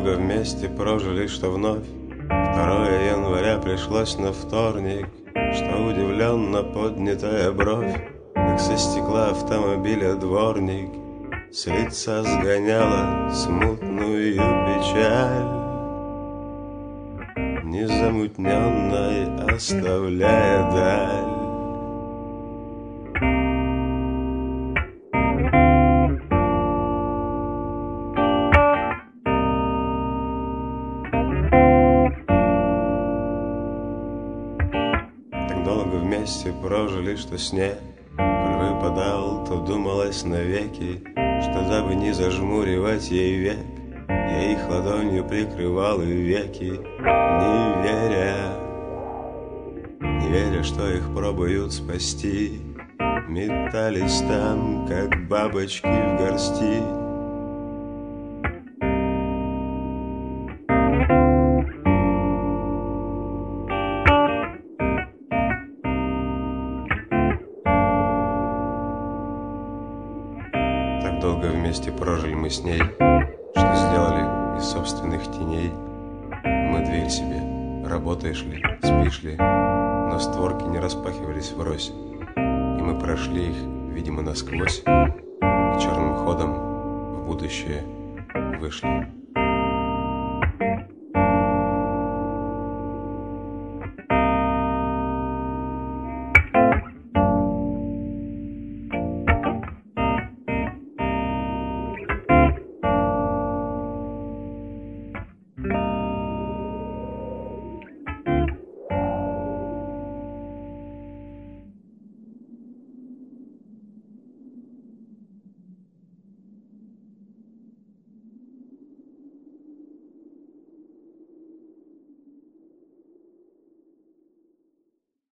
долго вместе прожили, что вновь 2 января пришлось на вторник, что удивленно поднятая бровь, как со стекла автомобиля дворник, с лица сгоняла смутную печаль, незамутненной оставляя даль. Так долго вместе прожили, что снег, коль выпадал, то думалось навеки, что дабы не зажмуривать ей век, я их ладонью прикрывал и веки, не веря, что их пробуют спасти, метались там, как бабочки в горсти. Так долго вместе прожили мы с ней, что сделали из собственных теней. Мы дверь себе, работаешь ли, спишь ли, но створки не распахивались врозь, и мы прошли их, видимо, насквозь, и черным ходом в будущее вышли.